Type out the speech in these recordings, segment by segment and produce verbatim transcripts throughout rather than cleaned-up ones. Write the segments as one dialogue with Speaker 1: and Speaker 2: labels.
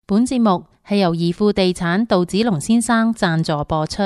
Speaker 1: 本節目係由怡富地產杜子龍先生贊助播出。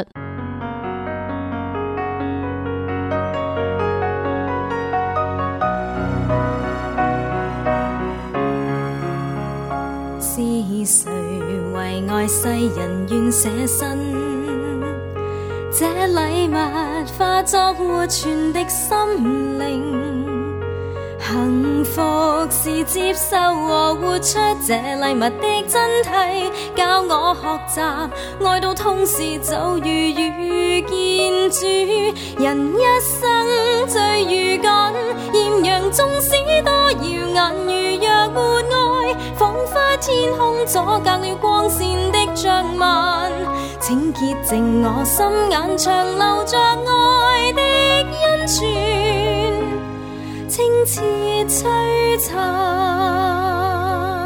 Speaker 2: 是誰為愛世人願捨身？這禮物化作活存的心靈。幸福是接受和活出這禮物的真諦，教我學習愛到痛時就如遇見主。人一生最如緊，豔陽縱使多耀眼，如若沒愛，仿佛天空阻隔了光線的障紋。請潔淨我心眼，長留着愛的恩泉，清澈璀璨。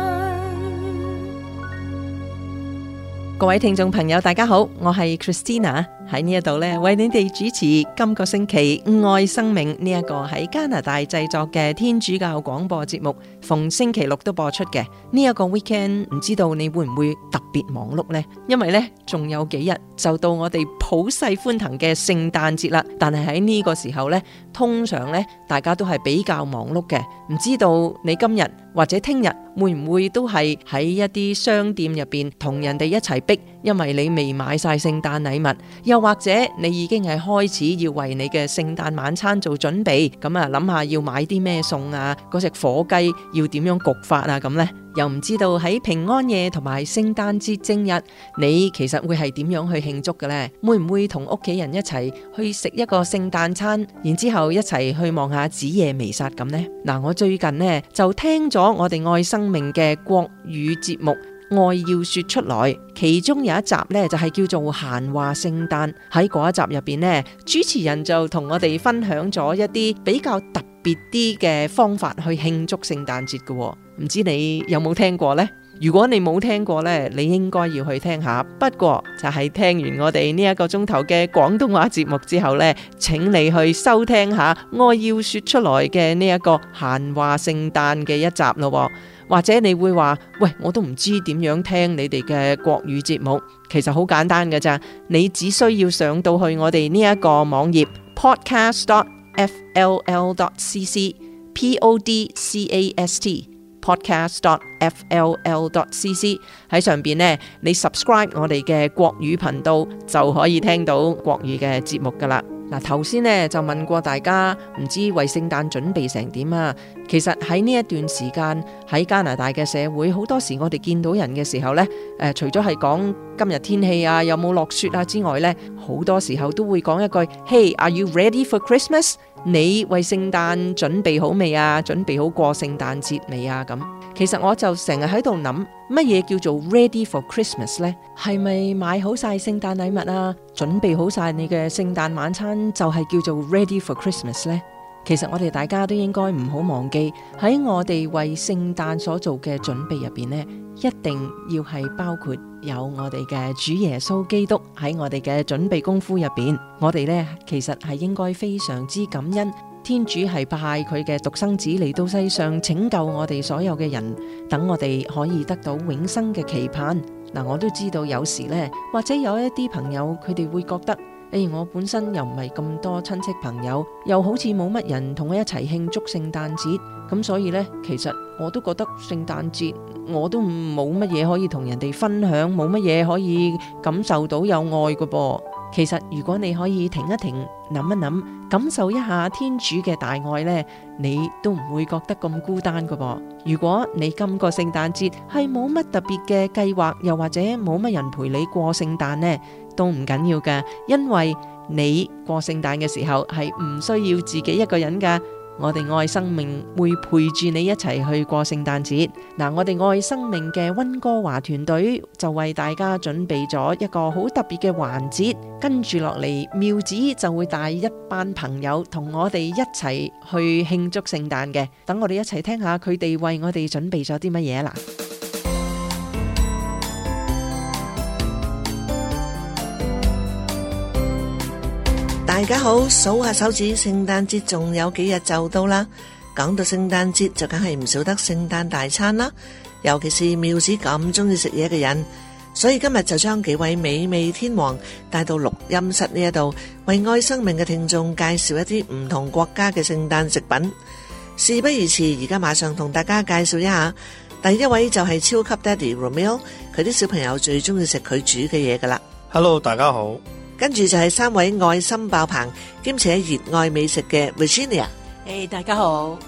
Speaker 3: 各位聽眾朋友大家好，我係 Christina 喺呢一度咧，為你哋主持今個星期愛生命呢一個喺加拿大製作嘅天主教廣播節目，逢星期六都播出嘅。呢一個 weekend 唔知道你會唔會特別忙碌呢？因為呢仲有幾日就到我哋普世歡騰嘅聖誕節啦。但係喺呢個時候呢，通常呢大家都係比較忙碌嘅。唔知道你今日或者聽日會唔會都係喺一啲商店入邊同人哋一齊逼，因為你未買晒聖誕禮物，又或者你已經係開始要為你嘅聖誕晚餐做準備，咁啊諗下要買啲咩餸啊，嗰隻火雞要點樣焗法啊，咁呢又唔知道喺平安夜同埋聖誕節正日，你其實會係點樣去慶祝嘅呢？會唔會同屋企人一齊去食一個聖誕餐，然之後一齊去望下子夜彌撒咁呢？嗱，我最近呢就聽咗我哋愛生命嘅國語節目愛要說出來，其中有一集呢就係叫做閒話聖誕。喺嗰一集入邊呢，主持人就同我哋分享咗一啲比較特別啲嘅方法去慶祝聖誕節嘅，唔知你有冇聽過呢？如果你冇聽過呢，你應該要去聽下。不過就係聽完我哋呢一個鐘頭嘅廣東話節目之後呢，請你去收聽下愛要說出來嘅呢一個閒話聖誕嘅一集咯。或者你會話，喂，我都唔知點樣聽你哋嘅國語節目。其實好簡單㗎咋，你只需要上到去我哋呢一個網頁 podcast dot f l l dot c c p o d c a s t podcast dot f l l dot c c 喺上邊呢，你 subscribe 我哋嘅國語頻道就可以聽到國語嘅節目噶啦。嗱，頭先呢就問過大家，唔知為聖誕準備成點啊？其實喺呢一段時間喺加拿大嘅社會，好多時我哋見到人嘅時候呢，誒、呃，除咗係講今日天氣啊，有冇落雪啊之外呢，好多時候都會講一句 Hey, are you ready for Christmas？ 你為聖誕準備好未啊？準備好過聖誕節未啊？咁其實我就成日喺度諗，乜嘢叫做 ready for Christmas 呢？係咪買好晒聖誕禮物啊？準備好晒你嘅聖誕晚餐就係叫做 ready for Christmas 呢？其實我哋大家都應該唔好忘記，喺我哋為聖誕所做嘅準備入邊呢，一定要係包括有我哋嘅主耶穌基督喺我哋嘅準備功夫入邊。我哋呢，其實係應該非常之感恩，天主係派佢嘅獨生子嚟到世上拯救我哋所有嘅人，等我哋可以得到永生嘅期盼。嗱，我都知道有時呢，或者有一啲朋友佢哋會覺得，誒，我本身又唔係咁多親戚朋友，又好似冇乜人同我一齊慶祝聖誕節，咁所以呢，其實我都覺得聖誕節我都冇乜嘢可以同人哋分享，冇乜嘢可以感受到有愛㗎噃。其實如果你可以停一停，諗一諗，感受一下天主嘅大愛呢，你都唔會覺得咁孤單㗎噃。如果你今個聖誕節係冇乜特別嘅計劃，又或者冇乜人陪你過聖誕呢，都唔緊要㗎，因為你過聖誕嘅時候係唔需要自己一個人㗎。我哋愛生命會陪住你一齊去過聖誕節。嗱，我哋愛生命嘅溫哥華團隊就為大家準備咗一個好特別嘅環節，跟住落嚟妙子就會帶一班朋友同我哋一齊去慶祝聖誕嘅。等我哋一齊聽下佢哋為我哋準備咗啲乜嘢啦。
Speaker 4: 大家好，數下手指，聖誕節仲有幾日就到啦。講到聖誕節就梗係唔少得聖誕大餐啦。 尤其是妙子咁中意食嘢嘅人，所以今日就將幾位美味天王帶到錄音室呢一度，為愛生命嘅聽眾介紹一啲唔同國家嘅聖誕食品。事不宜遲，而家馬上同大家介紹一下。第一位就係超級爹哋 Romeo， 佢啲小朋友最中意食佢煮嘅嘢噶啦。
Speaker 5: Hello， 大家好。
Speaker 4: 跟住就係三位愛心爆棚兼且熱愛美食嘅 Virginia。
Speaker 6: 誒，大家好。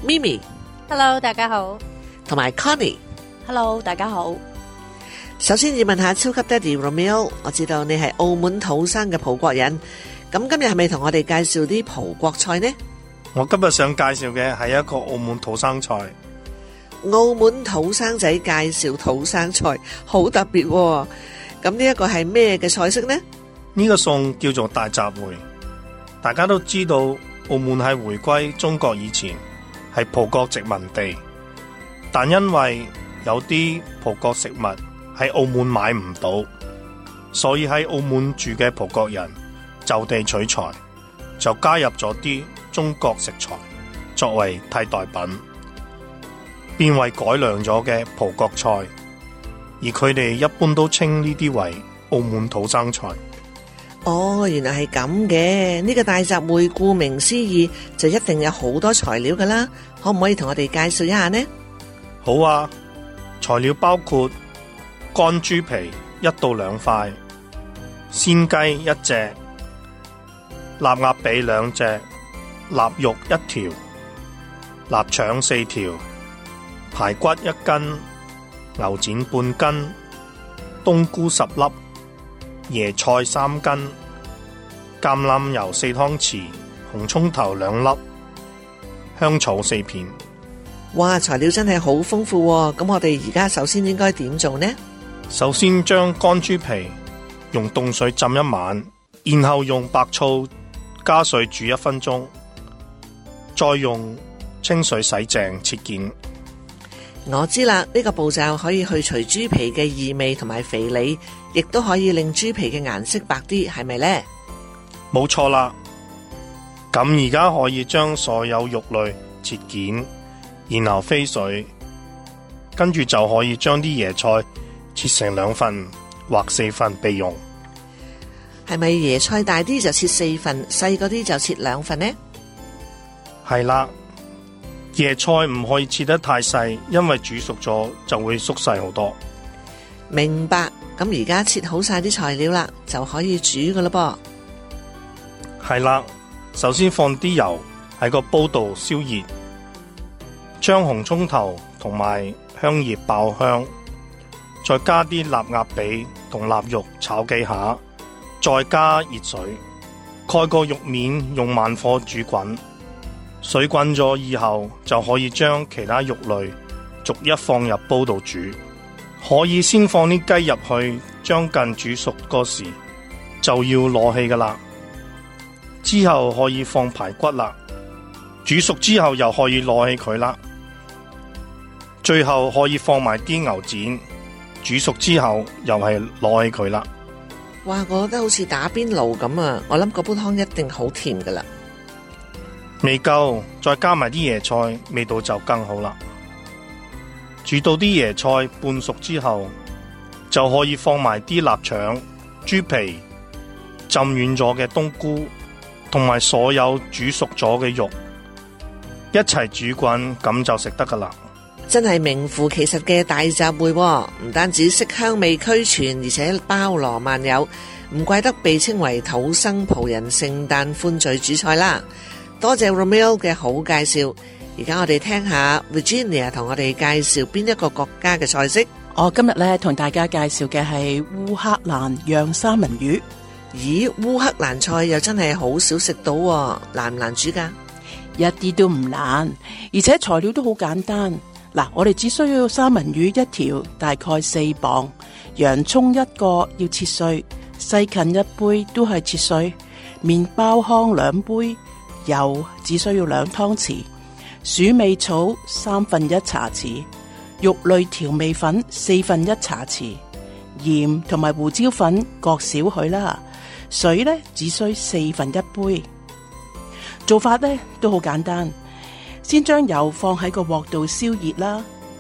Speaker 4: Mimi。Hello，
Speaker 7: 大家好。
Speaker 4: 同埋
Speaker 6: Connie。Hello， 大家好。
Speaker 4: 首先要問下超級爹哋 Romeo， 我知道你係澳門土生嘅葡國人，咁今日係咪同我哋介紹啲葡國菜呢？
Speaker 5: 我今日想介紹嘅係一個澳門土生菜。
Speaker 4: 澳門土生仔介紹土生菜，好特別喎。咁呢一個係咩嘅菜式呢？
Speaker 5: 呢個餸叫做大閘燴。大家都知道澳門喺回歸中國以前係葡國殖民地，但因為有啲葡國食物喺澳門買唔到，所以喺澳門住嘅葡國人就地取材，就加入咗啲中國食材作為替代品，變為改良咗嘅葡國菜，而佢哋一般都稱呢啲為澳門土生菜。
Speaker 4: 哦，原來係咁嘅。呢個大閘燴顧名思義就一定有好多材料噶啦，可唔可以同我哋介紹一下呢？
Speaker 5: 好啊，材料包括乾豬皮一到兩塊，鮮雞一隻，臘鴨髀兩隻，臘肉一條，臘腸四條，排骨一斤，牛展半斤，冬菇十粒，椰菜三斤，橄欖油四湯匙，紅蔥頭兩粒，香草四片。
Speaker 4: 哇，材料真係好豐富喎。咁我哋而家首先應該點做呢？
Speaker 5: 首先將乾豬皮用凍水浸一晚，然後用白醋加水煮一分鐘，再用清水洗淨切件。
Speaker 4: 我知啦，呢個步驟可以去除豬皮嘅異味同埋肥膩，亦都可以令豬皮嘅顏色白啲，係咪呢？
Speaker 5: 冇錯啦。咁而家可以將所有肉類切件，然後飛水，跟住就可以將啲椰菜切成兩份或四份備用。
Speaker 4: 係咪椰菜大啲就切四份，細嗰啲就切兩份呢？
Speaker 5: 係啦。椰菜唔可以切得太細，因為煮熟咗就會縮細好多。
Speaker 4: 明白。咁而家切好晒啲材料啦，就可以煮噶啦噃。
Speaker 5: 係啦，首先放啲油喺個煲度燒熱，將紅蔥頭同埋香葉爆香，再加啲臘鴨髀同臘肉炒幾下，再加熱水，蓋個肉面用慢火煮滾。水滾咗以後，就可以將其他肉類逐一放入煲度煮。可以先放啲雞入去，將近煮熟嗰時就要攞起噶啦。之後可以放排骨啦，煮熟之後又可以攞起佢啦。最後可以放埋啲牛展，煮熟之後又係攞起佢啦。
Speaker 4: 哇，我覺得好似打邊爐咁啊！我諗嗰煲湯一定好甜噶啦。
Speaker 5: 未夠，再加埋啲椰菜，味道就更好啦。煮到啲椰菜半熟之後，就可以放埋啲臘腸、豬皮、浸軟咗嘅冬菇，同埋所有煮熟咗嘅肉，一齊煮滾，咁就食得噶啦。
Speaker 4: 真係名副其實嘅大閘燴，唔單止色香味俱全，而且包羅萬有，唔怪得被稱為土生葡人聖誕歡聚主菜啦。多謝 Romeo 嘅好介紹，而家我哋聽下 Virginia 同我哋介紹邊一個國家嘅菜式。
Speaker 6: 我今日咧同大家介紹嘅係烏克蘭釀三文魚。
Speaker 4: 咦，烏克蘭菜又真係好少食到，難唔難煮噶？
Speaker 6: 一啲都唔難，而且材料都好簡單。嗱，我哋只需要三文魚一條，大概四磅；洋蔥一個要切碎，西芹一杯都係切碎；麵包糠兩杯。油只需要兩湯匙，鼠尾草三分一茶匙，肉類調味粉四分一茶匙，鹽同埋胡椒粉各少許啦。水呢只需四分一杯。做法呢都好簡單，先將油放喺個鑊度燒熱啦，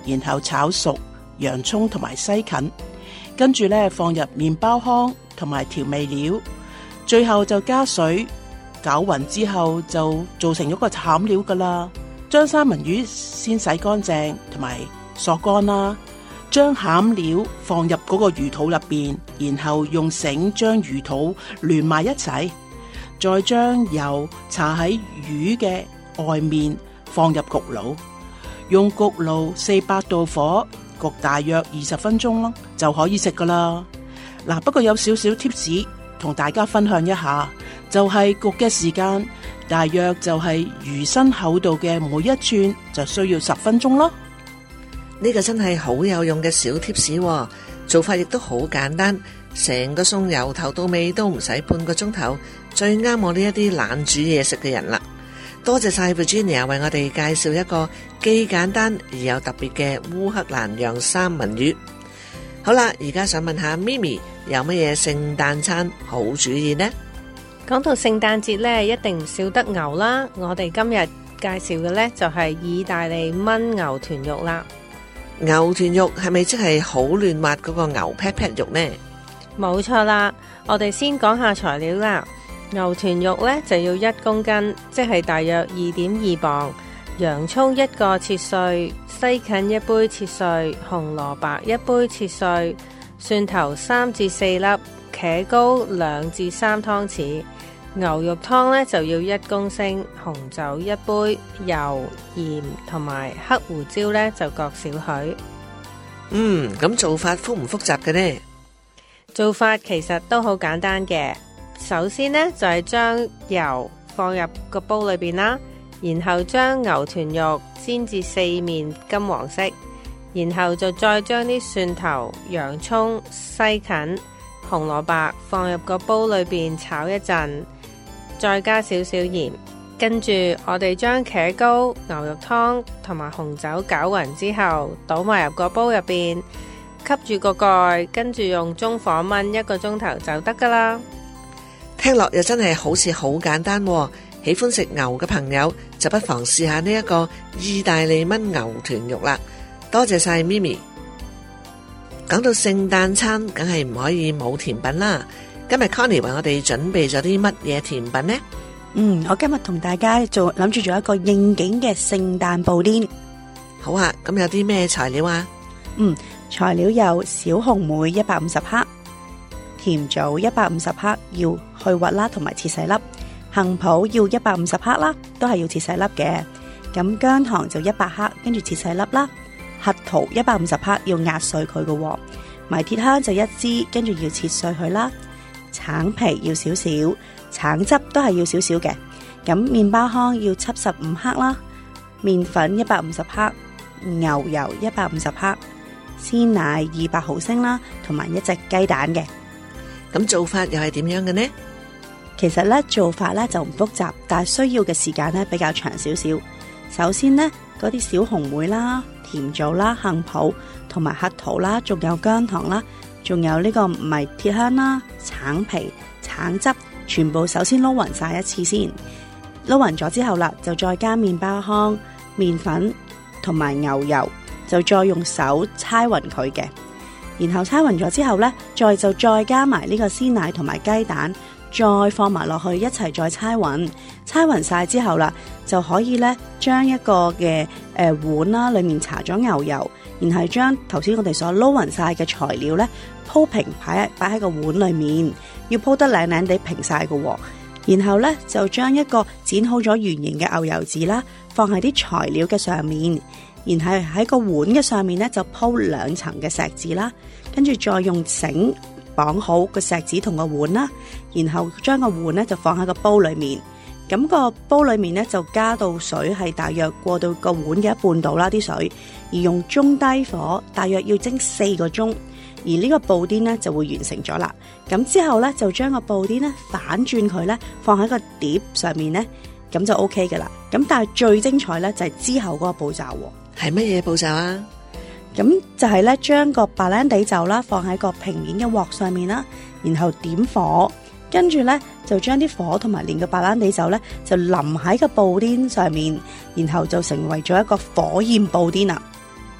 Speaker 6: 然後炒熟洋蔥同埋西芹，跟住咧放入麵包糠同埋調味料，最後就加水攪勻之後就做成一個餡料噶啦。將三文魚先洗乾淨同埋索乾啦，將餡料放入嗰個魚肚入邊，然後用繩將魚肚連埋一齊，再將油搽喺魚嘅外面，放入焗爐，用焗爐四百度火焗大約二十分鐘咯，就可以食噶啦。嗱，不過有少少 tips 同大家分享一下，就係焗嘅時間大約就係魚身厚度嘅每一寸就需要十分鐘咯。
Speaker 4: 呢個真係好有用嘅小 tips，做法亦都好簡單，成個餸由頭到尾都唔使半個鐘頭，最啱我呢一啲懶煮嘢食嘅人啦。多謝晒 Virginia 為我哋介紹一個既簡單而又特別嘅烏克蘭洋三文魚。好啦，而家想問下 Mimi 有乜嘢聖誕餐好主意呢？
Speaker 7: 講到聖誕節呢，一定唔少得牛啦。我哋今日介紹嘅呢，就係意大利燜牛臀肉啦。
Speaker 4: 牛臀肉係咪即係好嫩滑嗰個牛 pat pat 肉呢？
Speaker 7: 冇錯啦，我哋先講下材料啦。牛臀肉呢就要一公斤，即係大約二點二磅。洋蔥一個切碎，西芹一杯切碎，紅蘿蔔一杯切碎，蒜頭三至四粒，茄膏兩至三湯匙。牛肉湯呢就要一公升，紅酒一杯，油、鹽同埋黑胡椒呢就各少許。
Speaker 4: 嗯，咁做法複唔複雜嘅呢？
Speaker 7: 做法其實都好簡單嘅。首先呢，就係將油放入個煲裏邊啦，然後將牛臀肉煎至四面金黃色，然後就再將啲蒜頭、洋蔥、西芹、紅蘿蔔放入個煲裏邊炒一陣，再加少少鹽，跟住我哋將茄膏、牛肉湯同埋紅酒攪勻之後，倒埋入個煲入邊，吸住個蓋，跟住用中火燜一個鐘頭就得噶啦。
Speaker 4: 聽落又真係好似好簡單喎，喜歡食牛嘅朋友就不妨試下呢一個意大利燜牛臀肉啦。多謝晒 Mimi。講到聖誕餐，梗係唔可以冇甜品啦。今日 Connie 為我哋準備咗啲乜嘢甜品呢？
Speaker 8: 嗯，我今日同大家做諗住做一個應景嘅聖誕布甸。
Speaker 4: 好啊，咁有啲咩材料啊？
Speaker 8: 嗯，材料有小紅莓一百五十克。甜棗一百五十克，要去核啦，同埋切細粒。杏脯要一百五十克啦，都係要切細粒嘅。咁薑糖就一百克，跟住切細粒啦。核桃一百五十克，要壓碎佢嘅。迷鐵香就一支，跟住要切碎佢啦。橙皮要少少，橙汁都係要少少嘅。咁麵包糠要七十五克啦。麵粉一百五十克，牛油一百五十克，鮮奶二百毫升啦，同埋一隻雞蛋嘅。
Speaker 4: 咁做法又係點樣嘅呢？
Speaker 8: 其實咧做法咧就唔複雜，但係需要嘅時間咧比較長少少。首先呢，嗰啲小紅莓啦、甜棗啦、杏脯同埋核桃啦，仲有薑糖啦，仲有呢個迷鐵香啦、橙皮、橙汁，全部首先撈勻晒一次先。撈勻咗之後啦，就再加麵包糠、麵粉同埋牛油，就再用手搓勻佢嘅。然後搓勻咗之後呢，再就再加埋呢個鮮奶同埋雞蛋，再放埋落去一齊再搓勻。搓勻晒之後啦，就可以呢將一個嘅誒、呃、碗啦，裏面搽咗牛油，然後將頭先我哋所撈勻晒嘅材料呢鋪平擺擺喺個碗裏面，要鋪得靚靚地平晒嘅。然後呢，就將一個剪好咗圓形嘅牛油紙啦，放喺啲材料嘅上面。然後喺個碗嘅上面咧，就鋪兩層嘅錫紙啦，跟住再用繩綁好個錫紙同個碗啦，然後將個碗咧就放喺個煲裏面。咁個煲裏面咧就加到水，係大約過到個碗嘅一半度啦啲水，而用中低火，大約要蒸四個鐘，而呢個布甸咧就會完成咗啦。咁之後咧就將個布甸咧反轉佢咧，放喺個碟上面咧，咁就 OK 噶啦。咁但係最精彩咧就係之後嗰個步驟。
Speaker 4: 係乜嘢步驟啊？
Speaker 8: 咁就係咧，將個白蘭地酒啦放喺個平面嘅鑊上面啦，然後點火，跟住咧就將啲火同埋連個白蘭地酒咧就淋喺個布甸上面，然後就成為咗一個火焰布甸啦。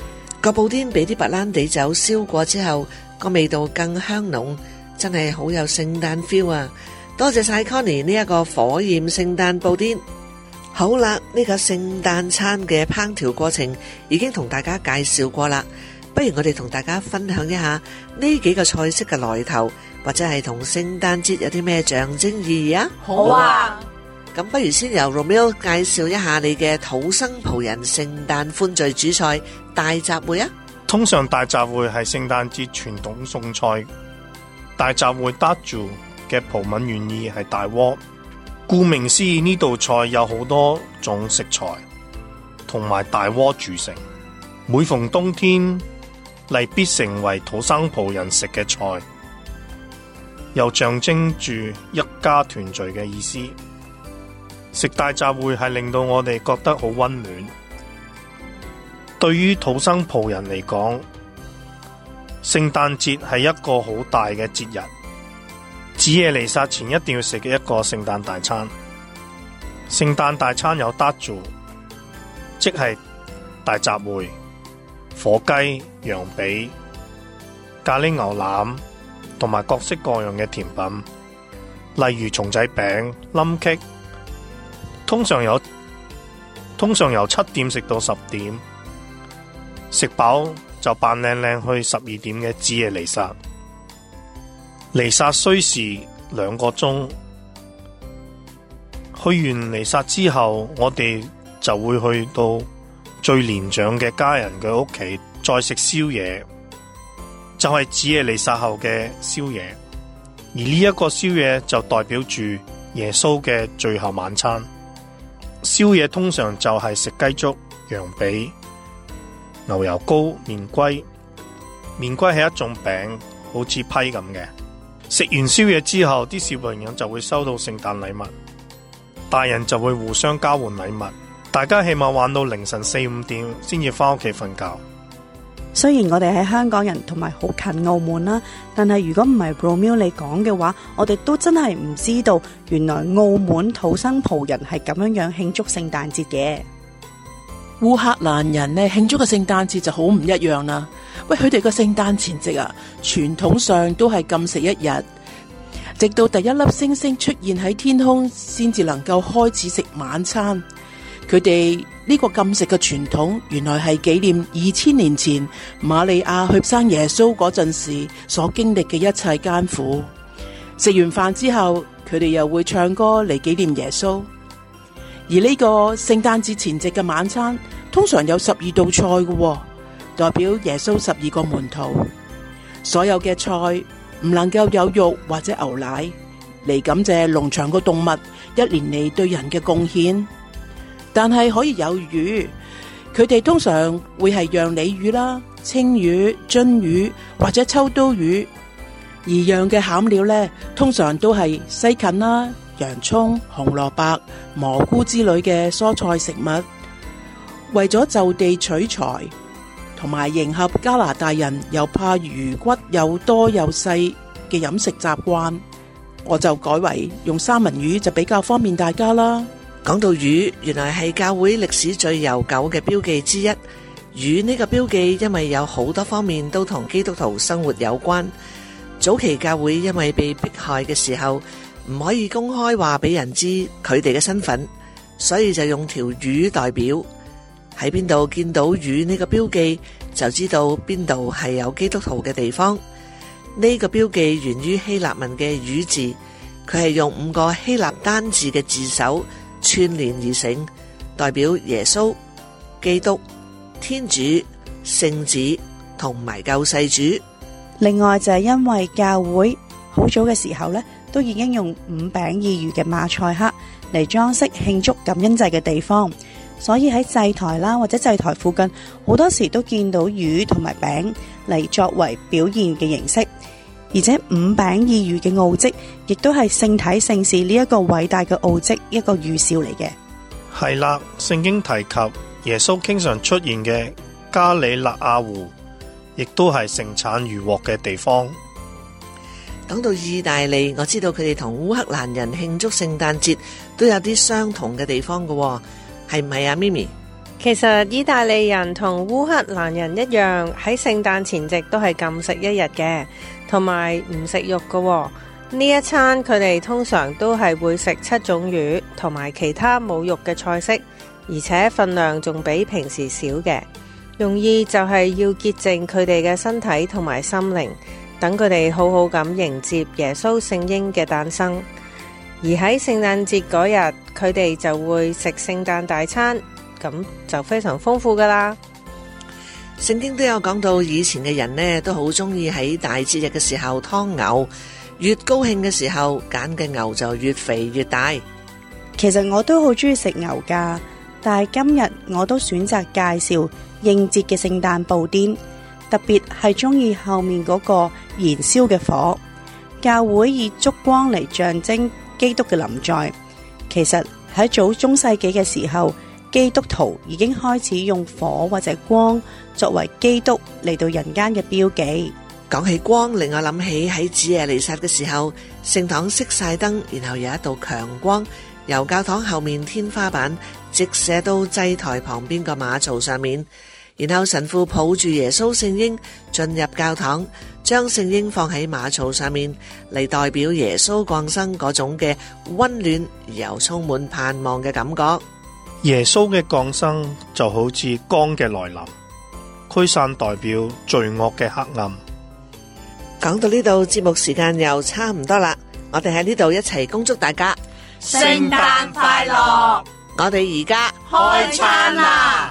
Speaker 4: 個布甸俾啲白蘭地酒燒過之後，個味道更香濃，真係好有聖誕 feel 啊！多謝晒 Connie 呢一個火焰聖誕布甸。好啦，呢個聖誕餐嘅烹調過程已經同大家介紹過啦，不如我哋同大家分享一下呢幾個菜式嘅來頭，或者係同聖誕節有啲咩象徵意義啊？
Speaker 7: 好啊！
Speaker 4: 咁不如先由 Romeo 介紹一下你嘅土生葡人聖誕歡聚主菜大集會啊！
Speaker 5: 通常大集會係聖誕節傳統餸菜，大集會 Daju 嘅葡文原意係大鍋，顧名思義呢道菜有好多種食材同埋大鍋組成，每逢冬天嚟必成為土生葡人食嘅菜，又象徵住一家團聚嘅意思。食大集會係令到我哋覺得好溫暖。對於土生葡人嚟講，聖誕節係一個好大嘅節日，子夜彌撒前一定要食嘅一個聖誕大餐。聖誕大餐有 Daju， 即係大集會、火雞、羊髀、咖喱牛腩同埋各式各樣嘅甜品，例如松仔餅、冧棘。通常有通常由七點食到十點，食飽就扮靚靚去十二點嘅子夜彌撒。彌撒需時兩個鐘，去完彌撒之後，我哋就會去到最年長嘅家人嘅屋企，再食宵夜，就係子夜彌撒後嘅宵夜。而呢一個宵夜就代表住耶穌嘅最後晚餐。宵夜通常就係食雞粥、羊髀、牛油膏、麵龜。麵龜係一種餅，好似批咁嘅。食完宵夜之後，啲小朋友就會收到聖誕禮物，大人就會互相交換禮物。大家起碼玩到凌晨四五點先至翻屋企瞓覺。
Speaker 8: 雖然我哋係香港人同埋好近澳門啦，但係如果唔係 Romeo 你講嘅話，我哋都真係唔知道原來澳門土生葡人係咁樣樣慶祝聖誕節嘅。
Speaker 6: 烏克蘭人呢慶祝嘅聖誕節就好唔一樣啦。喂，佢哋個聖誕前夕啊，傳統上都係禁食一日，直到第一粒星星出現喺天空，先至能夠開始食晚餐。佢哋呢個禁食嘅傳統，原來係紀念二千年前瑪利亞去生耶穌嗰陣時所經歷嘅一切艱苦。食完飯之後，佢哋又會唱歌嚟紀念耶穌。而呢個聖誕節前夕嘅晚餐，通常有十二道菜嘅，代表耶穌十二個門徒。所有嘅菜唔能夠有肉或者牛奶，嚟感謝農場個動物一年嚟對人嘅貢獻。但係可以有魚，佢哋通常會係讓鯉魚啦、青魚、鱒魚或者秋刀魚。而釀嘅餡料呢，通常都係西芹啦、洋蔥、紅蘿蔔、蘑菇之類嘅蔬菜食物。為咗就地取材，同埋迎合加拿大人又怕魚骨又多又細嘅飲食習慣，我就改為用三文魚就比較方便大家啦。
Speaker 4: 講到魚，原來係教會歷史最悠久嘅標記之一。魚呢個標記因為有好多方面都同基督徒生活有關。早期教會因為被迫害嘅時候唔可以公開話俾人知佢哋嘅身份，所以就用條魚代表。喺邊度見到魚呢個標記，就知道邊度係有基督徒嘅地方。呢個標記源於希臘文嘅魚字，佢係用五個希臘單字嘅字首串聯而成，代表耶穌、基督、天主、聖子同埋救世主。
Speaker 8: 另外就係因為教會好早嘅時候呢，都已經用五餅二魚嘅馬賽克嚟裝飾慶祝感恩祭嘅地方，所以喺祭台啦或者祭台附近，好多時都見到魚同埋餅嚟作為表現嘅形式。而且五餅二魚嘅奧蹟，亦都係聖體聖事呢一個偉大嘅奧蹟一個預兆嚟嘅。
Speaker 5: 係啦，聖經提及耶穌經常出現嘅加里肋亞湖，亦都係盛產魚獲嘅地方。
Speaker 4: 講到意大利，我知道佢哋同烏克蘭人慶祝聖誕節都有啲相同嘅地方嘅，係唔係啊？咪咪
Speaker 7: 其實意大利人同烏克蘭人一樣，喺聖誕前夕都係禁食一日嘅，同埋唔食肉㗎喎。呢一餐佢哋通常都係會食七種魚同埋其他冇肉嘅菜式，而且份量仲比平時少嘅。用意就係要潔淨佢哋嘅身體同埋心靈，等佢哋好好咁迎接耶穌聖嬰嘅誕生。而喺聖誕節嗰日，佢哋就會食聖誕大餐，咁就非常豐富噶啦。
Speaker 4: 聖經都有講到，以前嘅人呢都好中意喺大節日嘅時候劏牛，越高興嘅時候揀嘅牛就越肥越大。
Speaker 8: 其實我都好中意食牛噶，但係今日我都選擇介紹應節嘅聖誕布甸，特別係中意後面嗰個燃燒嘅火。教會以燭光嚟象徵基督嘅臨在。其實喺早中世紀嘅時候，基督徒已經開始用火或者光作為基督嚟到人間嘅標記。
Speaker 4: 講起光，令我諗起喺子夜彌撒嘅時候，聖堂熄晒燈，然後有一道強光由教堂後面天花板直射到祭台旁邊個馬槽上面，然後神父抱住耶穌聖嬰進入教堂，將聖嬰放喺馬槽上面，嚟代表耶穌降生嗰種嘅溫暖而又充滿盼望嘅感覺。
Speaker 5: 耶穌嘅降生就好似光嘅來臨，驅散代表罪惡嘅黑暗。
Speaker 4: 講到呢度，節目時間又差唔多啦，我哋喺呢度一齊恭祝大家
Speaker 6: 聖誕快樂！
Speaker 4: 我哋而家
Speaker 6: 開餐啦！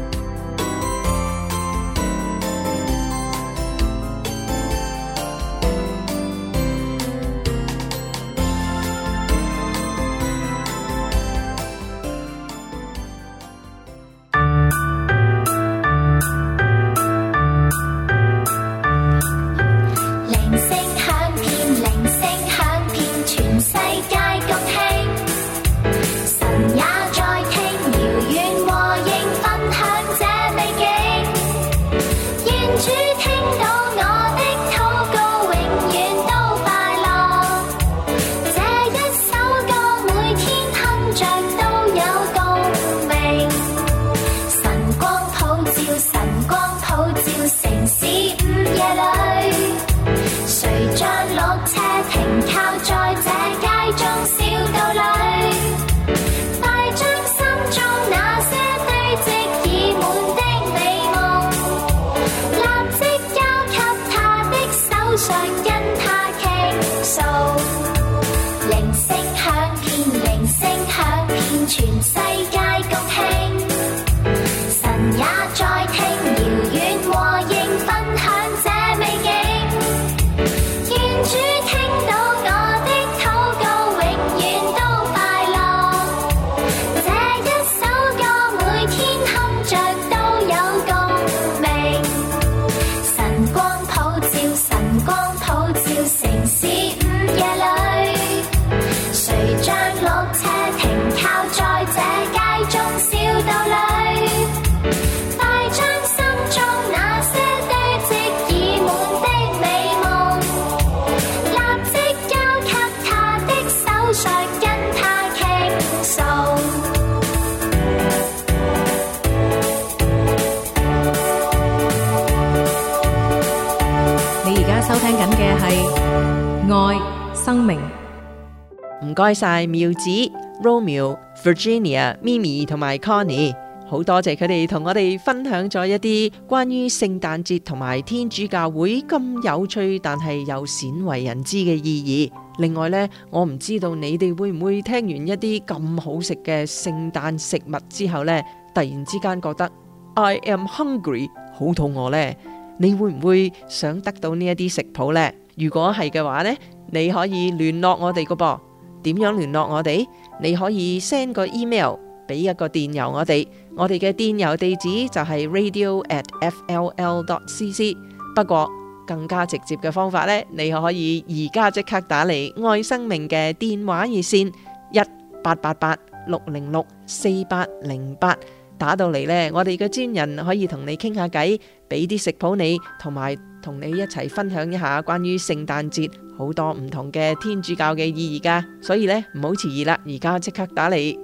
Speaker 9: 收聽緊嘅係愛生命。
Speaker 3: 唔該晒妙子、Romeo、Virginia、Mimi 同埋 Connie， 好多謝佢哋同我哋分享咗一啲關於聖誕節同埋天主教會咁有趣但係又鮮為人知嘅意義。另外呢，我唔知道你哋會唔會聽完一啲咁好食嘅聖誕食物之後呢，突然之間覺得 I am hungry， 好肚餓呢？你會唔會想得到呢一啲食譜呢？如果係嘅話呢，你可以聯絡我哋個噃。點樣聯絡我哋？你可以 send 個 email 俾一個電郵我哋，我哋嘅電郵地址就係 radio at f l l dot c c。不過更加直接嘅方法呢，你可以而家即刻打嚟愛生命嘅電話熱線一八八八六零六四八零八。打到嚟呢，我哋嘅專人可以同你傾下偈，俾啲食譜你，同埋同你一齊分享一下關於聖誕節好多唔同嘅天主教嘅意義噶。所以呢，唔好遲疑啦，而家即刻打嚟一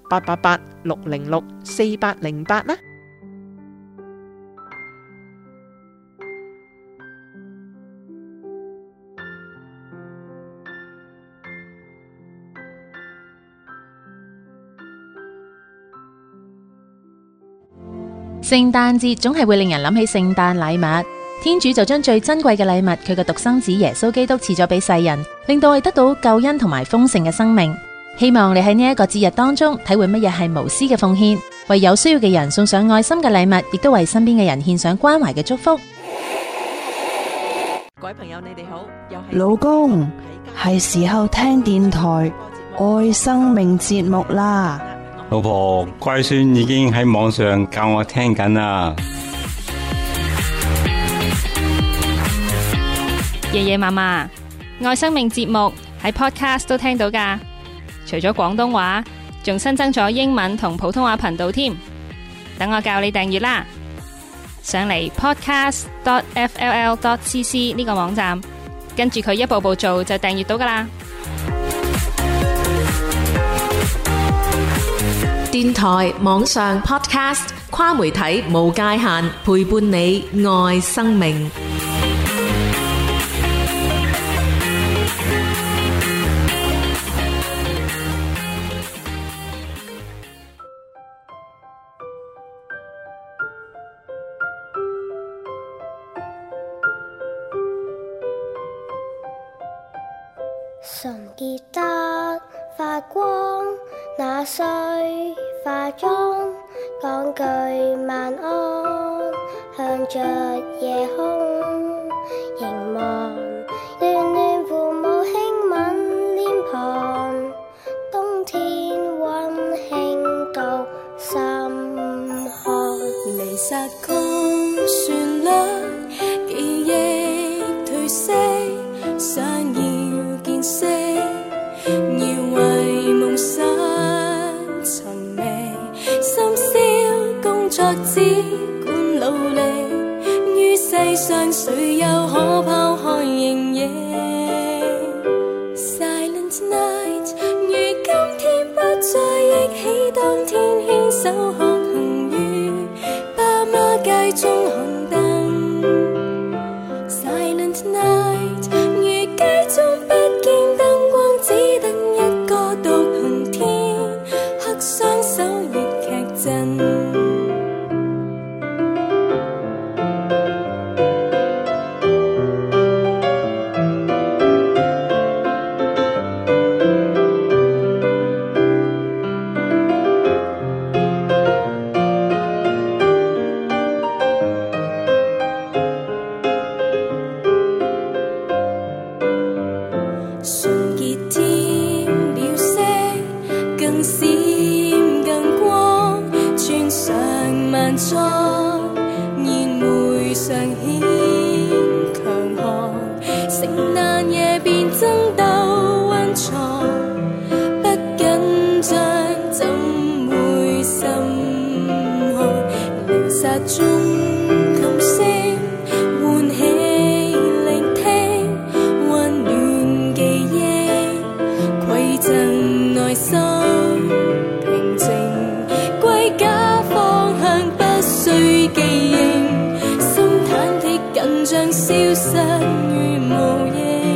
Speaker 3: 八八八六零六四八零八啦。
Speaker 1: 聖誕節總係會令人諗起聖誕禮物，天主就將最珍貴嘅禮物，佢嘅獨生子耶穌基督賜咗俾世人，令到我哋得到救恩同埋豐盛嘅生命。希望你喺呢一個節日當中體會乜嘢係無私嘅奉獻，為有需要嘅人送上愛心嘅禮物，亦都為身邊嘅人獻上關懷嘅祝福。
Speaker 3: 各位朋友，你哋好，又係
Speaker 10: 老公，係時候聽電台愛生命節目啦。
Speaker 11: 老婆，乖孫已經喺網上教我聽緊啦。
Speaker 12: 爺爺嫲嫲，愛生命節目喺 podcast 都聽到㗎，除咗廣東話，仲新增咗英文同普通話頻道添。等我教你訂閱啦，上嚟 podcast dot f l l dot c c 呢個網站，跟住佢一步步做就訂閱到㗎啦。
Speaker 9: 電台、網上 podcast 跨媒體無界限，陪伴你愛生命。
Speaker 13: 純潔得發光，那需化妝，講句晚安，向着夜空凝望，暖暖父母輕吻臉龐，冬天溫馨到心寒。
Speaker 2: 離sat曲旋律，記憶褪色，想要見識，要為夢想尋覓，深宵工作只管努力，於世上誰又可拋開營役 Silent night， 如今天不再憶起當天牽手學行於爸媽街中看燈 Silent night， 如街中不見燈光，只等一個獨行天黑雙手亦劇震。純潔添了色，更閃更光，穿上晚裝，宴會上顯強項，聖誕夜便爭鬥溫床，不緊張怎會心寒？離sat中琴聲喚起聆聽，溫暖記憶饋贈內心平靜，歸家方向不需記認，心忐忑緊張消失於無形。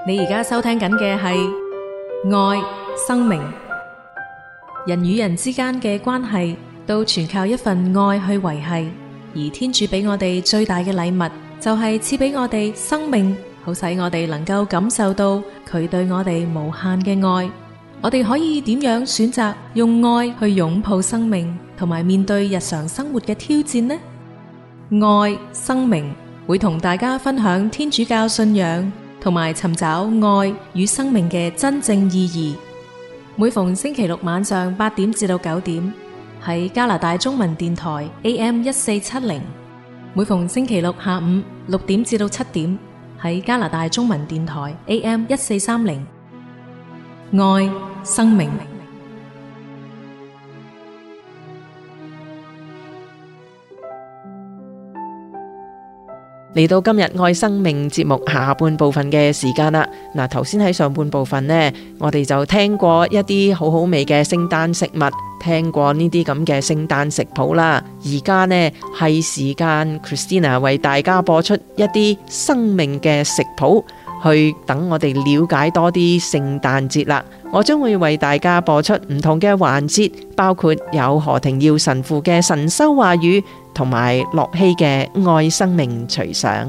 Speaker 1: 你而家收聽緊嘅係愛生命，人與人之間嘅關係都全靠一份愛去維繫，而天主俾我哋最大嘅禮物就係賜俾我哋生命，好使我哋能夠感受到佢對我哋無限嘅愛。我哋可以點樣選擇用愛去擁抱生命，同埋面對日常生活嘅挑戰呢？愛生命會同大家分享天主教信仰，同埋尋找愛與生命嘅真正意義。每逢星期六晚上八點至到九點，喺加拿大中文電台 A M 一四七零；每逢星期六下午六點至到七點，喺加拿大中文電台 A M 一四三零。愛生命。
Speaker 3: 嚟到今日愛生命節目下半部分嘅時間啦。嗱，頭先喺上半部分呢，我哋就聽過一啲好好味嘅聖誕食物，聽過呢啲咁嘅聖誕食譜啦。而家呢係時間 Christina 為大家播出一啲生命嘅食譜，去等我哋了解多啲聖誕節啦。我將會為大家播出唔同嘅環節，包括有何庭耀神父嘅神修話語，同埋樂希嘅愛生命隨想。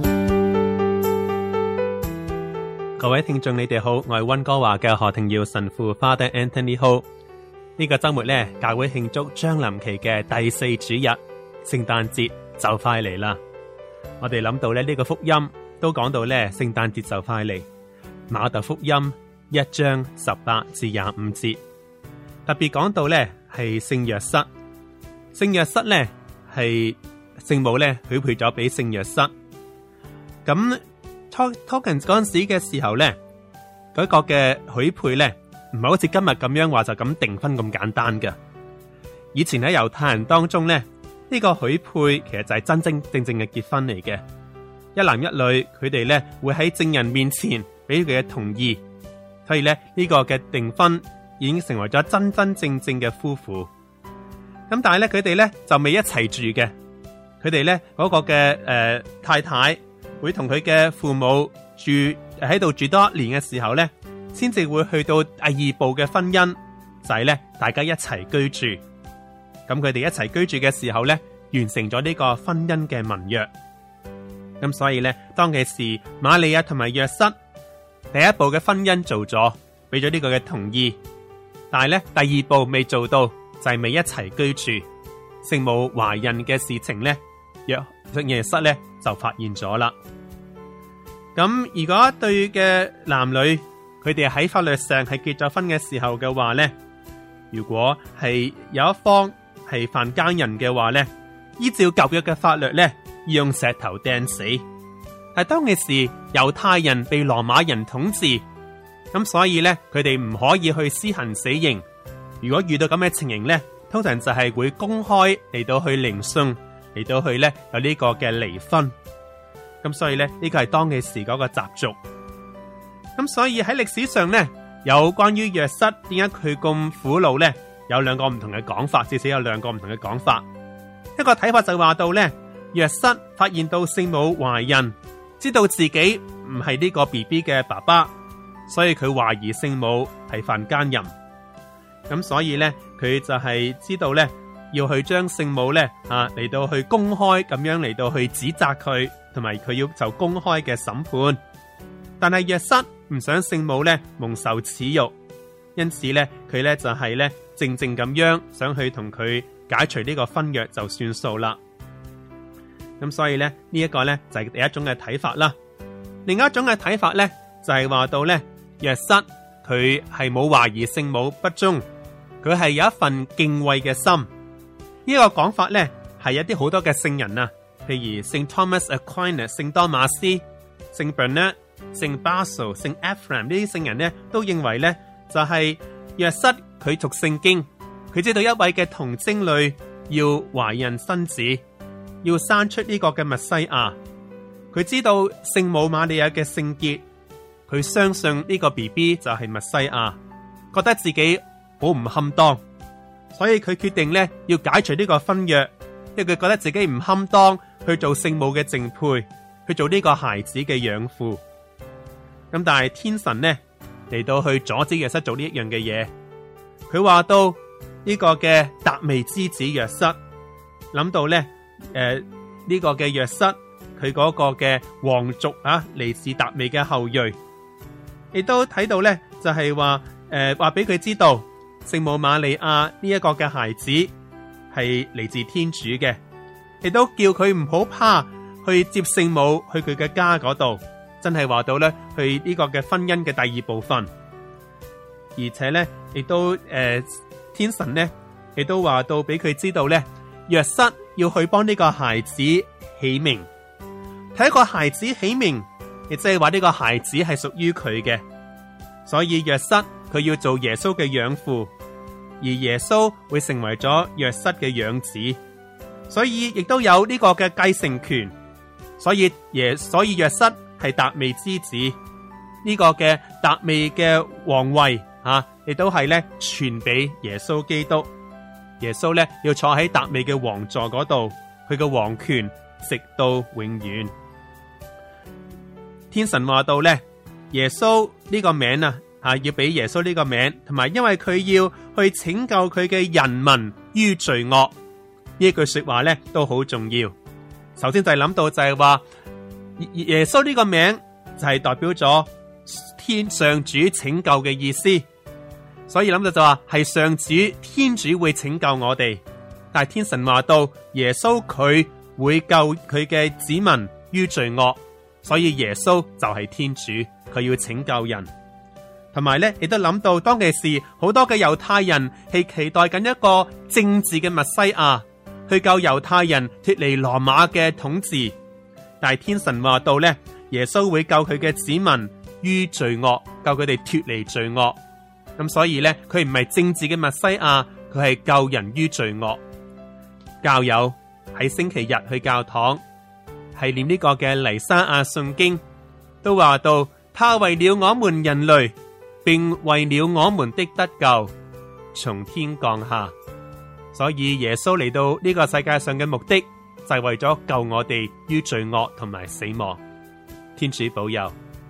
Speaker 14: 各位聽眾你哋好，我係溫哥華嘅何庭耀神父 Father Anthony Ho。呢個周末呢，教會慶祝將臨期嘅第四主日，聖誕節就快嚟啦。我哋諗到咧，呢個福音都講到咧，聖誕節就快嚟。馬竇福音一章十八至廿五節，特別講到咧係聖若瑟，聖若瑟咧係聖母咧許配咗俾聖若瑟。咁 Tolkien 嗰陣時嘅時候咧，嗰、嗰個嘅許配咧唔係好似今日咁樣話就咁訂婚咁簡單嘅。以前喺猶太人當中咧，呢、呢個許配其實就係真真正正嘅結婚嚟嘅。一男一女，佢哋咧會喺證人面前俾佢嘅同意，所以咧呢、這個嘅訂婚已經成為咗真真正正嘅夫婦。咁但係咧佢哋咧就未一齊住嘅，佢哋咧嗰個嘅誒、呃、太太會同佢嘅父母住喺度住多一年嘅時候咧，先至會去到第二步嘅婚姻，就係、是、咧大家一齊居住。咁佢哋一齊居住嘅時候咧，完成咗呢個婚姻嘅盟約。咁所以咧，當其時瑪利亞同埋約瑟第一步嘅婚姻做咗，俾咗呢個嘅同意。但係咧第二步未做到，就係、是、未一齊居住。聖母懷孕嘅事情咧，約約瑟咧就發現咗啦。咁如果對嘅男女，佢哋喺法律上係結咗婚嘅時候嘅話咧，如果係有一方係犯奸人嘅話咧，依照舊約嘅法律咧，要用石頭掟死。係當其時猶太人被羅馬人統治，咁所以咧佢哋唔可以去施行死刑。如果遇到咁嘅情形咧，通常就係會公開嚟到去聆訊，嚟到去咧有呢個嘅離婚。咁所以咧呢個係當其時嗰個習俗。咁所以喺歷史上咧，有關於約瑟點解佢咁苦惱咧，有兩個唔同嘅講法，至少有兩個唔同嘅講法。一個睇法就話到咧，約瑟發現到聖母懷孕，知道自己唔係呢個 B B 嘅爸爸，所以佢懷疑聖母係犯奸淫。咁所以咧，佢就係知道咧，要去將聖母咧啊嚟到去公開咁樣嚟到去指責佢，同埋佢要就公開嘅審判。但係約瑟唔想聖母咧蒙受恥辱，因此咧佢咧就係咧靜靜咁樣想去同佢解除呢個婚約就算數啦。咁所以咧呢一個咧就係第一種嘅睇法啦。另一種嘅睇法咧就係話到咧約瑟佢係冇懷疑聖母不忠，佢係有一份敬畏嘅心。呢個講法咧係一啲好多嘅聖人啊，譬如聖 Thomas Aquinas、聖多馬斯、聖 Bernard、聖 Basil、聖 Ephraim 呢啲聖人咧都認為咧就係約瑟佢讀聖經，佢知道一位嘅童貞女要懷孕生子，要生出呢個嘅默西亞。佢知道聖母瑪利亞嘅聖潔，佢相信呢個 B B 就係默西亞，覺得自己好唔堪當，所以佢決定咧要解除呢個婚約，因為佢覺得自己唔堪當去做聖母嘅淨配，去做呢個孩子嘅養父。 咁但係天神呢嚟到去阻止約瑟做呢一樣嘅嘢。佢話到呢個嘅達味之子約瑟，諗到咧誒呢個嘅約瑟佢嗰個嘅皇族啊，嚟自達味嘅後裔，亦都睇到咧就係話誒話俾佢知道聖母瑪利亞呢一個嘅孩子係嚟自天主嘅，亦都叫佢唔好怕去接聖母去佢嘅家嗰度，真係話到咧去呢個嘅婚姻嘅第二部分。而且咧亦都誒、呃、天神咧亦都話到俾佢知道咧，約瑟要去幫呢個孩子起名。睇一個孩子起名，亦即係話呢個孩子係屬於佢嘅，所以約瑟佢要做耶穌嘅養父，而耶穌會成為咗約瑟嘅養子，所以亦都有呢個嘅繼承權。所以耶所以約瑟係達味之子，呢、這個嘅達味嘅皇位啊，亦都係咧傳俾耶穌基督。耶穌咧要坐喺達味嘅王座嗰度，佢嘅皇權直到永遠。天神話到咧，耶穌呢個名啊，啊要俾耶穌呢個名，同埋因為佢要去拯救佢嘅人民於罪惡，呢句說話咧都好重要。首先就係諗到就係話耶穌呢個名就係代表咗天上主拯救嘅意思，所以諗到就話係上主天主會拯救我哋。但係天神話到耶穌佢會救佢嘅子民於罪惡，所以耶穌就係天主，佢要拯救人。同埋咧亦都諗到當其時好多嘅猶太人係期待緊一個政治嘅默西亞去救猶太人脫離羅馬嘅統治，但係天神話到咧，耶穌會救佢嘅子民於罪惡，救佢哋脫離罪惡。咁所以咧，佢唔係政治嘅默西亞，佢係救人於罪惡。教友喺星期日去教堂，係念呢個嘅彌撒亞信經，都話到他為了我們人類，並為了我們的得救，從天降下。所以耶穌嚟到呢個世界上嘅目的就係為咗救我哋於罪惡同埋死亡。天主保佑。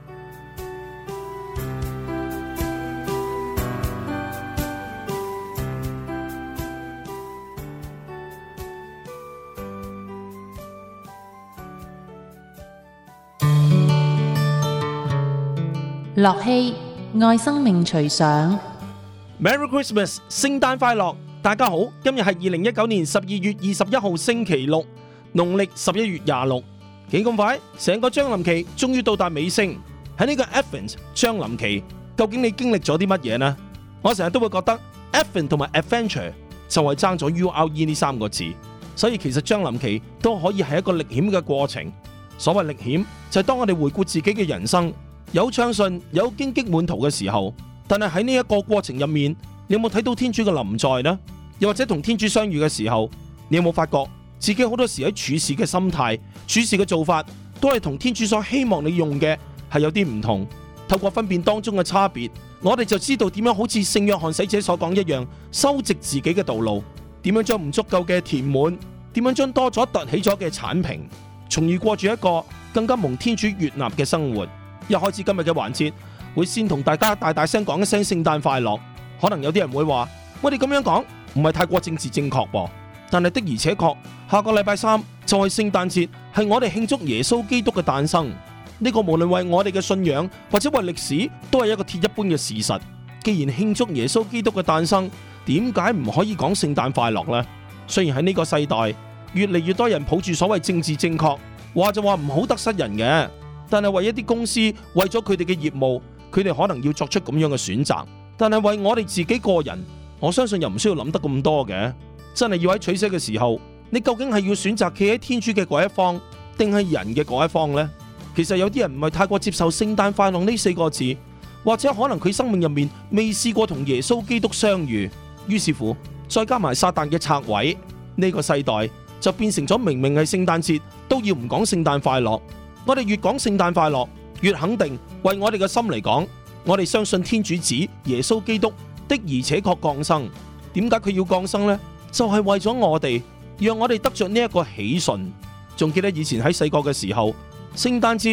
Speaker 1: 樂器愛生命隨想
Speaker 15: Merry Christmas， 聖誕快樂！大家好，今日係二零一九年十二月二十一號星期六，農曆十一月廿六。幾咁快，成個將臨期終於到達尾聲。喺呢個 Advent 將臨期，究竟你經歷咗啲乜嘢呢？我成日都會覺得 Advent 同埋 Adventure 就係爭咗 U R E 呢三個字，所以其實將臨期都可以係一個歷險嘅過程。所謂歷險就係當我哋回顧自己嘅人生，有暢順有荊棘滿途嘅時候，但係喺呢一個過程入面，你有冇睇到天主嘅臨在呢？又或者同天主相遇嘅時候，你有冇發覺自己好多時喺處事嘅心態、處事嘅做法，都係同天主所希望你用嘅係有啲唔同。透過分辨當中嘅差別，我哋就知道點樣好似聖約翰洗者所講一樣，修直自己嘅道路，點樣將唔足夠嘅填滿，點樣將多咗凸起咗嘅剷平，從而過住一個更加蒙天主悅納嘅生活。一開始今日嘅環節，會先同大家大大聲講一聲聖誕快樂。可能有啲人會話，我哋咁樣講唔係太過政治正確噃，但係的而且確，下個禮拜三就係聖誕節，係我哋慶祝耶穌基督嘅誕生。呢個無論為我哋嘅信仰或者為歷史，都係一個鐵一般嘅事實。既然慶祝耶穌基督嘅誕生，點解唔可以講聖誕快樂呢？雖然喺呢個世代，越嚟越多人抱住所謂政治正確，話就話唔好得失人嘅，但係為一啲公司，為咗佢哋嘅業務，佢哋可能要作出咁樣嘅選擇。但係為我哋自己個人，我相信又唔需要諗得咁多嘅。真係要喺取捨嘅時候，你究竟係要選擇企喺天主嘅嗰一方，定係人嘅嗰一方呢？其實有啲人唔係太過接受聖誕快樂呢四個字，或者可能佢生命入面未試過同耶穌基督相遇，於是乎再加埋撒旦嘅拆毀，呢個世代就變成咗明明係聖誕節都要唔講聖誕快樂。我哋越講聖誕快樂，越肯定為我哋嘅心嚟講，我哋相信天主子耶穌基督的而且確降生。點解佢要降生呢？就係為咗我哋，讓我哋得着呢一個喜訊。仲記得以前喺細個嘅時候，聖誕節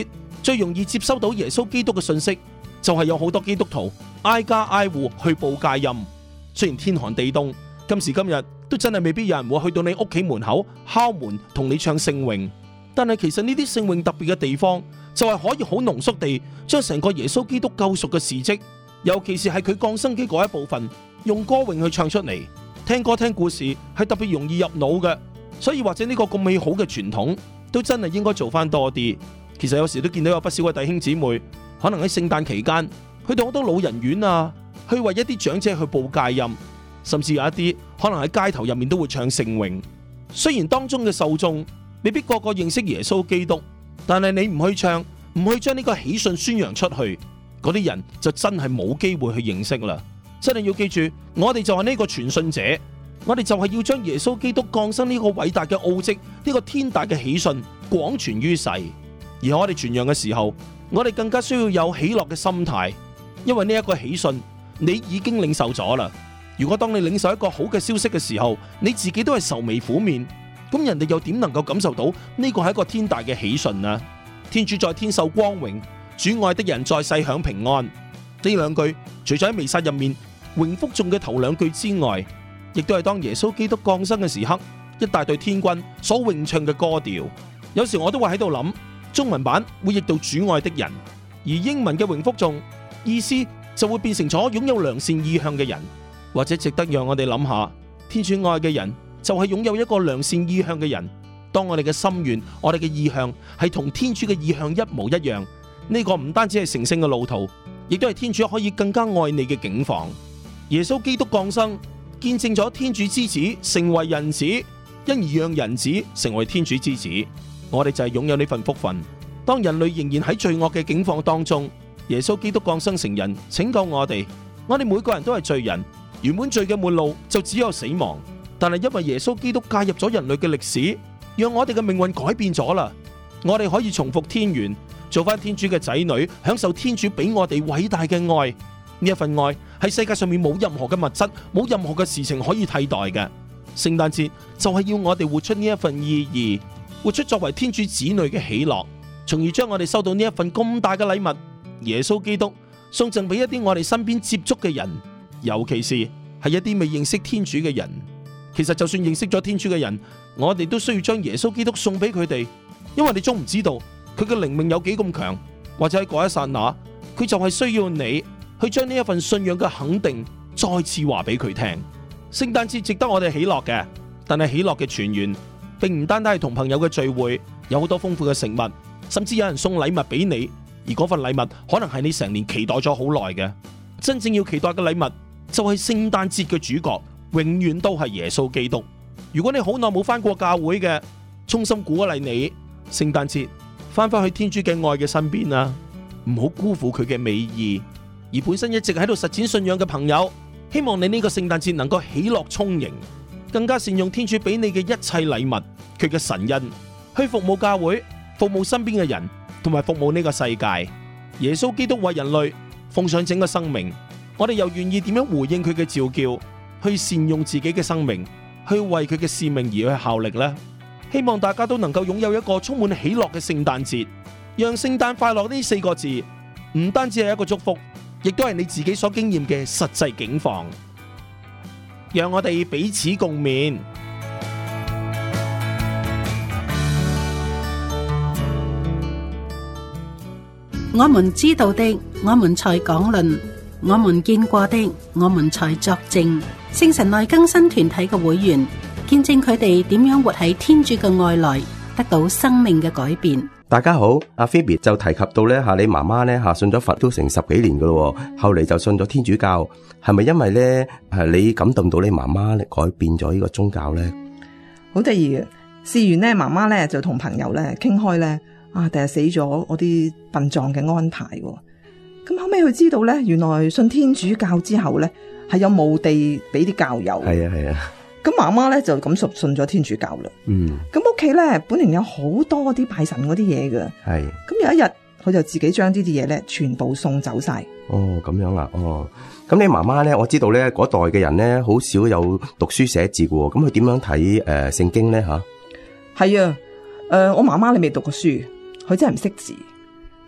Speaker 15: 最容易接收到耶穌基督嘅信息，就係有好多基督徒挨家挨戶去報佳音。雖然天寒地凍，今時今日都真係未必有人會去到你屋企門口敲門同你唱聖詠，但係其實呢啲聖詠特別嘅地方，就係可以好濃縮地將成個耶穌基督救贖嘅事蹟，尤其是係佢降生嘅嗰一部分，用歌詠去唱出嚟。聽歌聽故事係特別容易入腦嘅，所以或者呢個咁美好嘅傳統都真係應該做翻多啲。其實有時都見到有不少嘅弟兄姊妹，可能喺聖誕期間去到好多老人院啊，去為一啲長者去報佳音，甚至有一啲可能喺街頭入面都會唱聖詠。雖然當中嘅受眾未必個個認識耶穌基督，但係你唔去唱，唔去將呢個喜訊宣揚出去，嗰啲人就真係冇機會去認識啦。真係要記住，我哋就係呢個傳信者，我哋就係要將耶穌基督降生呢個偉大嘅奧蹟，呢個天大嘅喜訊廣傳於世。而我哋傳揚嘅時候，我哋更加需要有喜樂嘅心態，因為呢一個喜訊你已經領受咗啦。如果當你領受一個好嘅消息嘅時候，你自己都係愁眉苦面，咁人哋又點能夠感受到呢個係一個天大嘅喜訊呢？天主在天受光榮，主愛的人在世享平安。呢兩句除咗喺彌撒入面榮福頌嘅頭兩句之外，亦都係當耶穌基督降生嘅時刻，一大隊天軍所詠唱嘅歌調。有時我都會喺度諗，中文版會譯到主愛的人，而英文嘅榮福頌意思就會變成咗擁有良善意向嘅人。或者值得讓我哋諗下，天主愛嘅人就係擁有一個良善意向嘅人。當我哋嘅心願、我哋嘅意向係同天主嘅意向一模一樣，呢個唔單止係成聖嘅路途，亦都係天主可以更加愛你嘅境況。耶穌基督降生，見證咗天主之子成為人子，因而讓人子成為天主之子。我哋就係擁有呢份福分。當人類仍然喺罪惡嘅境況當中，耶穌基督降生成人，拯救我哋。我哋每個人都係罪人，原本罪嘅末路就只有死亡，但係因為耶穌基督介入咗人類嘅歷史，讓我哋嘅命運改變咗啦。我哋可以重複天緣，做翻天主嘅仔女，享受天主俾我哋偉大嘅愛。呢一份愛喺世界上面冇任何嘅物質，冇任何嘅事情可以替代嘅。聖誕節就係要我哋活出呢一份意義，活出作為天主子女嘅喜樂，從而將我哋收到呢一份咁大嘅禮物，耶穌基督送贈俾一啲我哋身邊接觸嘅人，尤其是係一啲未認識天主嘅人。其實就算認識咗天主嘅人，我哋都需要將耶穌基督送俾佢哋，因為你終唔知道佢嘅靈命有幾咁強，或者喺嗰一剎那，佢就係需要你去將呢一份信仰嘅肯定再次話俾佢聽。聖誕節值得我哋喜樂嘅，但係喜樂嘅泉源並唔單單係同朋友嘅聚會，有好多豐富嘅食物，甚至有人送禮物俾你，而嗰份禮物可能係你成年期待咗好耐嘅。真正要期待嘅禮物就係聖誕節嘅主角，永遠都係耶穌基督。如果你好耐冇翻過教會嘅，衷心鼓勵你聖誕節翻返去天主嘅愛嘅身邊啊，唔好辜負佢嘅美意。而本身一直喺度實踐信仰嘅朋友，希望你呢個聖誕節能夠喜樂充盈，更加善用天主俾你嘅一切禮物，佢嘅神恩，去服務教會，服務身邊嘅人，同埋服務呢個世界。耶穌基督為人類奉上整個生命，我哋又願意點樣回應佢嘅召叫，去善用自己嘅生命，去為佢嘅使命而去效力呢？希望大家都能夠擁有一個充滿喜樂嘅聖誕節，讓聖誕快樂呢四個字唔單止係一個祝福，亦都係你自己所經驗嘅實際境況。讓我哋彼此共勉。
Speaker 16: 我們知道的，我們才講論；我們見過的，我們才作證。聖神內更新團體嘅會員見證佢哋點樣活喺天主嘅愛內，得到生命嘅改變。
Speaker 17: 大家好，阿 Phoebe 就提及到咧吓，你媽媽咧吓信咗佛都成十幾年噶咯，後嚟就信咗天主教，係咪因為咧係你感動到你媽媽咧改變咗呢個宗教咧？
Speaker 18: 好得意嘅，試完咧，媽媽咧就同朋友咧傾開咧，啊，第日死咗我啲殯葬嘅安排，咁後尾佢知道咧，原來信天主教之後咧係有墓地俾啲教友，
Speaker 17: 係啊係啊。
Speaker 18: 咁媽媽咧就咁信信咗天主教啦。
Speaker 17: 嗯，
Speaker 18: 咁屋企咧本嚟有好多啲拜神嗰啲嘢嘅。係。咁有一日佢就自己將呢啲嘢咧全部送走晒。
Speaker 17: 哦，咁樣啊，哦。咁你媽媽咧，我知道咧嗰代嘅人咧好少有讀書寫字嘅，咁佢點樣睇誒聖經咧吓？係
Speaker 18: 啊，誒、呃、我媽媽你未讀過書，佢真係唔識字。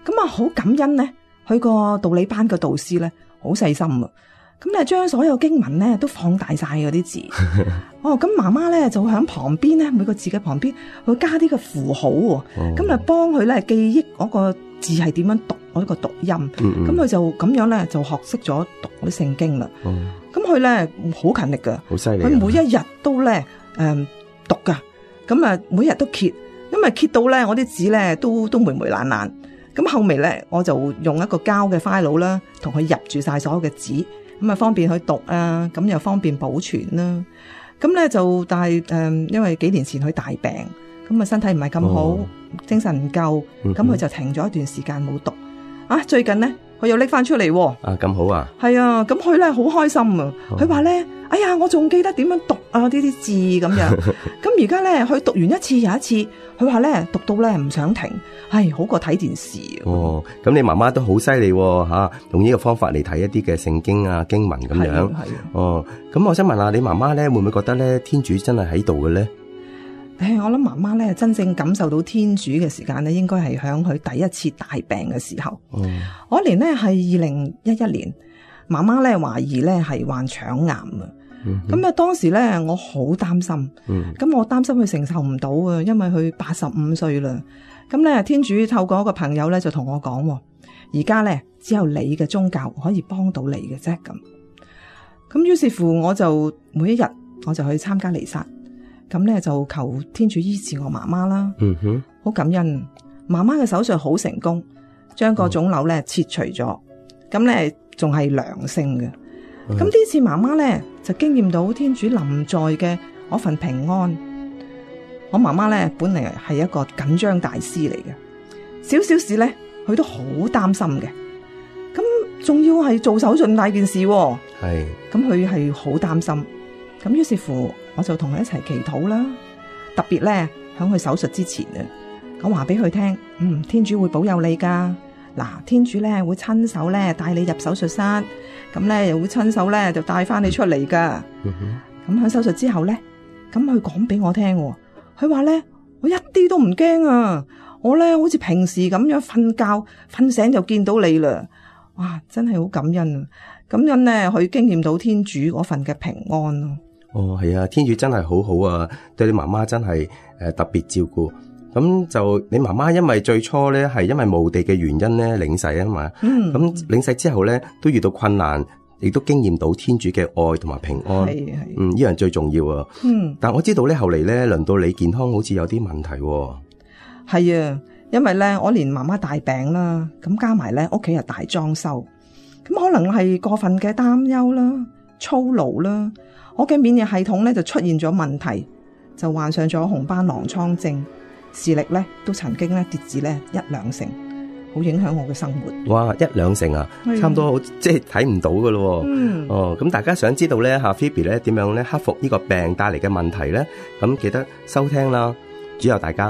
Speaker 18: 咁啊好感恩咧，佢個道理班嘅導師咧好細心啊，咁咧將所有經文咧都放大晒嗰啲字。哦，咁媽媽咧就喺旁邊咧，每個字嘅旁邊會加啲嘅符號喎，咁啊幫佢咧記憶嗰個字係點樣讀嗰個讀音，咁佢就咁樣咧就學識咗讀嗰啲聖經啦。咁佢咧好勤力噶，
Speaker 17: 好犀利，
Speaker 18: 佢每一日都咧誒讀噶，咁啊每日都揭，因為揭到咧我啲字咧都都霉霉爛爛，咁後尾咧我就用一個膠嘅 file 啦，同佢入住晒所有嘅字，咁啊方便佢讀啊，咁又方便保存啦。咁咧就但係誒，因為幾年前佢大病，咁啊身體唔係咁好，哦、精神唔夠，咁佢、嗯、就停咗一段時間冇讀。啊，最近咧佢又拎翻出嚟喎。
Speaker 17: 啊，咁好啊。係
Speaker 18: 啊，咁佢咧好開心啊。佢話咧，哎呀，我仲記得點樣讀啊呢啲字咁樣。咁而家咧，佢讀完一次又一次，佢話咧讀到咧唔想停，係好過睇電視。哦，
Speaker 17: 咁你媽媽都好犀利吓，用呢個方法嚟睇一啲嘅聖經啊經文咁樣。係啊。哦，咁我想問下你媽媽咧，會唔會覺得咧天主真係喺度嘅咧？
Speaker 18: 誒，我諗媽媽咧真正感受到天主嘅時間咧，應該係響佢第一次大病嘅時候。嗯，嗰年咧係二零一一年，媽媽咧懷疑咧係患腸癌啊。咁啊、嗯，當時咧我好擔心。嗯，咁我擔心佢承受唔到啊，因為佢八十五歲啦。咁咧天主透過一個朋友咧就同我講，而家咧只有你嘅宗教可以幫到你嘅啫。咁，咁於是乎我就每一日我就去參加彌撒。咁咧就求天主醫治我媽媽啦，嗯哼，好感恩。媽媽嘅手術好成功，將個腫瘤咧切除咗，咁咧仲係良性嘅。咁呢、嗯、次媽媽咧就經驗到天主臨在嘅嗰份平安。我媽媽咧本嚟係一個緊張大師嚟嘅，少少事咧佢都好擔心嘅。咁仲要係做手術咁大件事，係，咁佢係好擔心。咁於是乎，我就同佢一齊祈禱啦。特別咧，響佢手術之前啊，我話俾佢聽，嗯，天主會保佑你噶。嗱，天主咧會親手咧帶你入手術室，咁咧又會親手咧就帶翻你出嚟噶。咁喺、嗯、哼手術之後咧，咁佢講俾我聽，佢話咧我一啲都唔驚啊，我咧好似平時咁樣瞓覺，瞓醒就見到你啦。哇，真係好感恩啊！感恩咧，佢經驗到天主嗰份嘅平安咯。
Speaker 17: 哦，係啊，天主真係好好啊，對你媽媽真係誒特別照顧。咁就你媽媽因為最初咧係因為墓地嘅原因咧領洗啊嘛，咁、嗯、領洗之後咧都遇到困難，亦都經驗到天主嘅愛同埋平安，係係嗯呢樣最重要啊。嗯，但我知道咧後嚟咧輪到你健康好似有啲問題。
Speaker 18: 係啊，因為咧我連媽媽大病啦，咁加埋咧屋企又大裝修，咁可能係過分嘅擔憂啦、操勞啦。我嘅免疫系統咧就出現咗問題，就患上咗紅斑狼瘡症，視力咧都曾經咧跌至咧一兩成，好影響我嘅生活。
Speaker 17: 哇，一兩成啊，的差唔多好即係睇唔到噶咯。嗯，哦，咁大家想知道咧吓 Phoebe 咧點樣咧克服呢個病帶嚟嘅問題咧？咁記得收聽啦，主佑大家。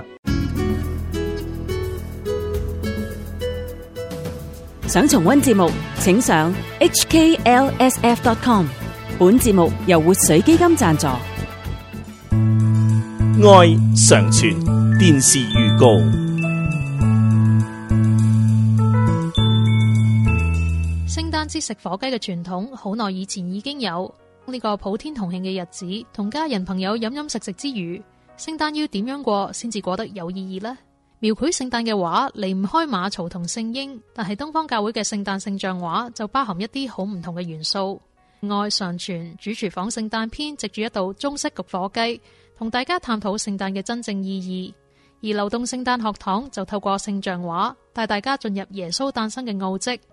Speaker 19: 想重溫節目，請上 H K L S F dot com。本節目由活水基金贊助。
Speaker 15: 愛常傳電視預告。
Speaker 20: 聖誕節食火雞嘅傳統好耐以前已經有，呢個普天同慶嘅日子，同家人朋友飲飲食食之餘，聖誕要點樣過先至過得有意義呢？描繪聖誕嘅畫離唔開馬槽同聖嬰，但係東方教會嘅聖誕聖像畫就包含一啲好唔同嘅元素。愛常傳主廚房聖誕篇藉住一道中式焗火雞，同大家探討聖誕嘅真正意義；而流動聖誕學堂就透過聖像畫帶大家進入耶穌誕生嘅奧蹟。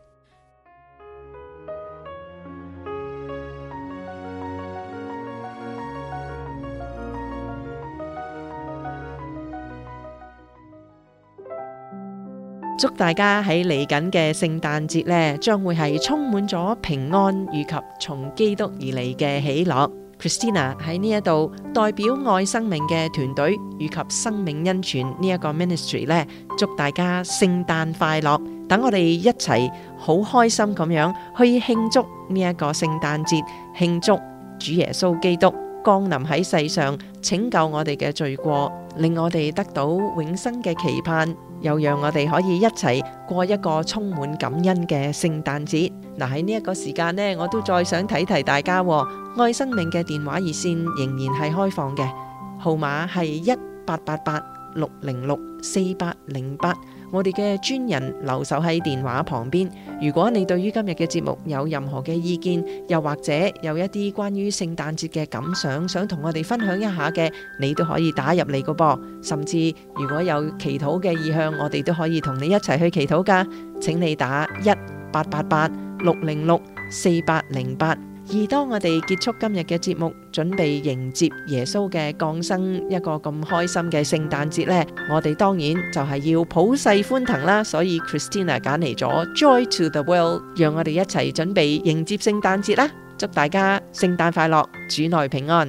Speaker 3: 祝大家喺嚟緊嘅聖誕節呢，將會係充滿咗平安以及從基督而嚟嘅喜樂。Christina 喺呢一度代表愛生命嘅團隊以及生命恩泉呢一個 ministry 呢，祝大家聖誕快樂！等我哋一齊好開心咁樣去慶祝呢一個聖誕節，慶祝主耶穌基督降臨喺世上，拯救我哋嘅罪過，令我哋得到永生嘅期盼，又讓我哋可以一齊過一個充滿感恩嘅聖誕節。嗱，喺呢一個時間呢，我都再想提提大家，愛生命嘅電話熱線仍然係開放嘅，號碼係一八八八六零六四八零八。我哋嘅專人留守喺電話旁邊。如果你對於今日嘅節目有任何嘅意見，又或者有一啲關於聖誕節嘅感想，想同我哋分享一下嘅，你都可以打入嚟個噃。甚至如果有祈禱嘅意向，我哋都可以同你一齊去祈禱噶。請你打一八八八六零六四八零八。而當我哋結束今日嘅節目，準備迎接耶穌嘅降生，一個咁開心嘅聖誕節呢，我哋當然就係要普世歡騰啦。所以 Christina 揀嚟咗 Joy to the World， 讓我哋一齊準備迎接聖誕節啦！祝大家聖誕快樂，主內平安。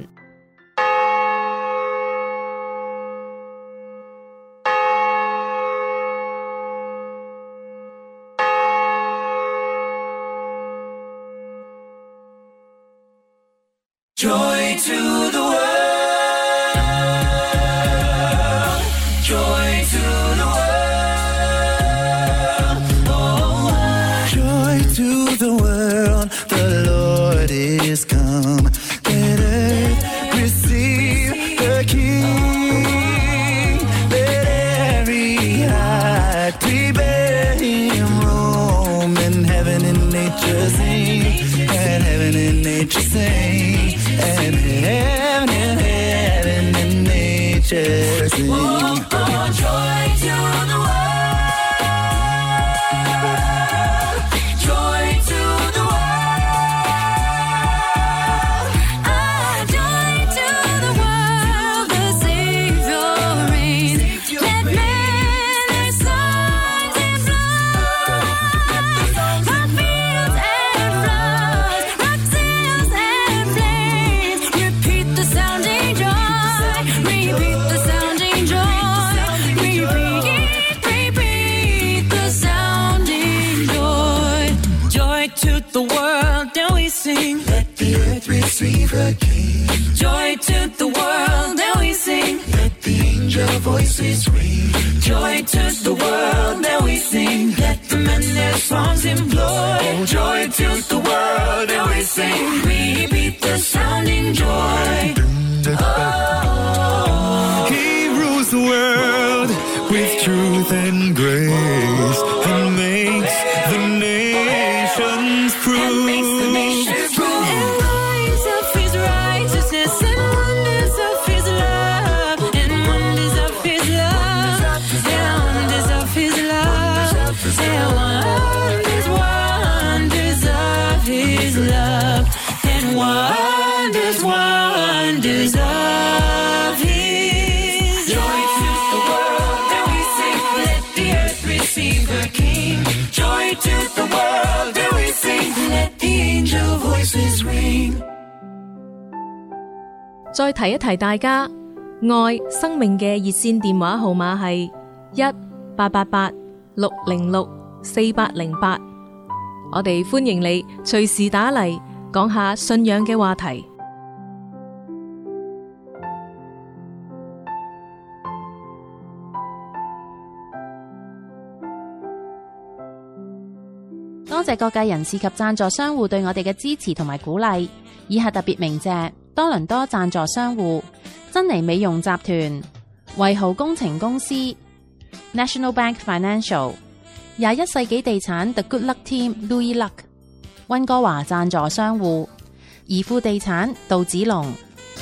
Speaker 21: Joy to the world, joy to the world, oh, joy to the world, the Lord is come, let earth receive the King, let every heart prepare him roam, and heaven and nature sing, and heaven and nature sing. And heaven and heaven and nature sing. Oh, oh, joy to the world, joy to the world, ah, joy to the world, the Savior reigns. Let men their songs and floods, rock fields and floods, rock sails and flames. Repeat the sounding joy, repeat the sounding joy, repeat, repeat the sounding joy. Joy to the world, now we sing. Let the earth receive her King. Joy to the world, now we sing. Let the angel voices ring. Joy to the world, now we sing. Let the men their songs employ. Joy to the world, now we sing. Repeat the sounding joy. Oh, he rules the world with truth and grace, and makes the nations prove. And rise of his righteousness, and wonders of his love, and wonders of his love, and wonders of his love, and wonders, wonders of his love, and wonders, wonders of his joy to the world that we sing. Let the earth receive her King. Joy to the world that we sing. Let the angel voices ring.
Speaker 9: 再提一提大家，愛生命嘅熱線電話號碼係一八八八六零六四八零八。我哋歡迎你隨時打嚟講下信仰嘅話題。
Speaker 1: 多謝各界人士及贊助商戶對我哋嘅支持同埋鼓勵。以下特別鳴謝多倫多贊助商戶：珍妮美容集團、維豪工程公司、National Bank Financial、廿一世紀地產 The Good Luck Team Louis Luck、溫哥華贊助商戶：怡富地產杜子龍。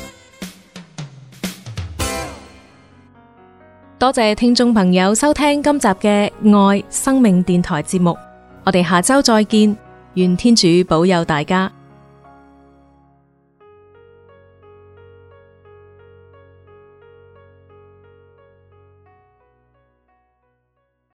Speaker 9: 多謝聽眾朋友收聽今集嘅愛生命電台節目，我哋下周再見，願天主保佑大家。